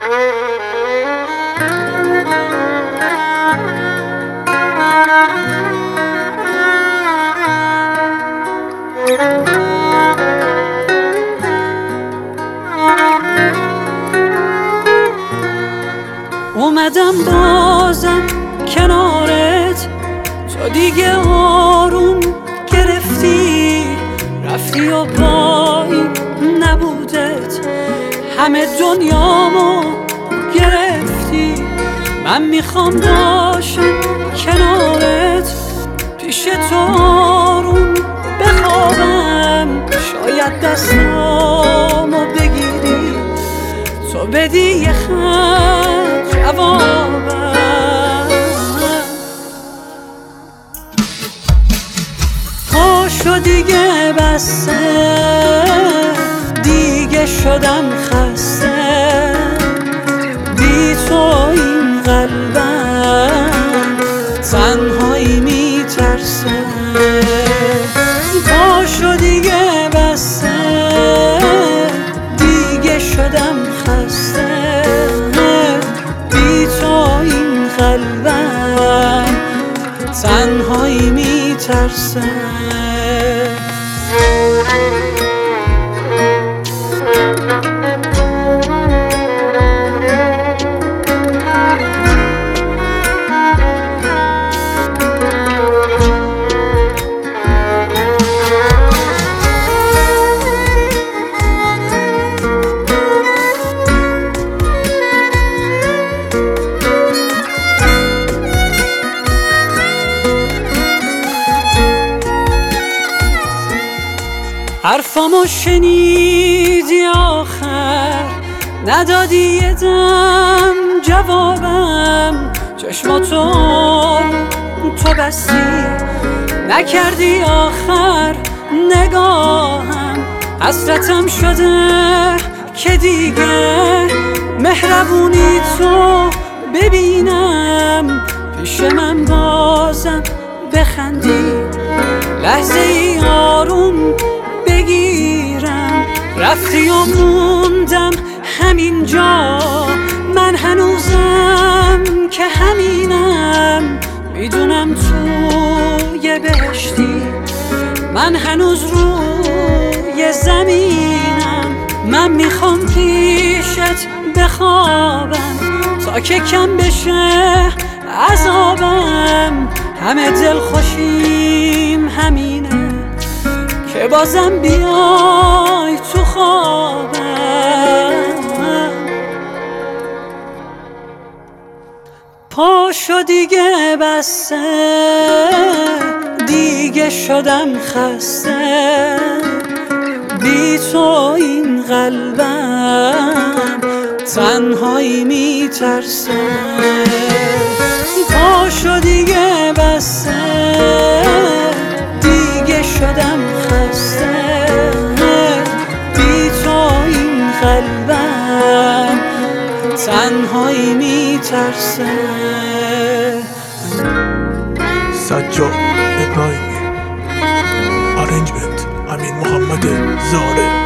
اومدم بازم کنارت، تو دیگه آروم گرفتی، رفتی و با این نبودت همه دنیامو گرفتی. من میخوام باشم کنارت، پیش تو آروم بخوابم، شاید دستامو بگیری، تو بدی یه خط جوابم. پاشو دیگه بسته، دیگه شدم خسته، بی تو این قلبم تنهایی میترسه. پاشو دیگه بسته، دیگه شدم خسته، بی تو این قلبم تنهایی میترسه. حرفامو شنیدی آخر، ندادی یه دم جوابم، چشماتو تو بستی، نکردی آخر نگاهم. حسرتم شده که دیگه مهربونی تو ببینم، پیش من بازم بخندی، لحظه ای آروم بگیرم. رفتی و موندم همینجا، من هنوزم که همینم، میدونم توی بهشتی، من هنوز روی زمینم. من میخوام پیشت بخوابم تا که کم بشه عذابم، همه دل خوشیم همینه که بازم بیای تو خوابم. پاشو دیگه بسته، دیگه شدم خسته، بی تو این قلبم تنهایی میترسه. پاشو دیگه بسته، دیگه شدم خسته، بی تو این قلبم تنهایی میترسه. سجاد ابراهیمی، ارنجمنت امین محمد زاره.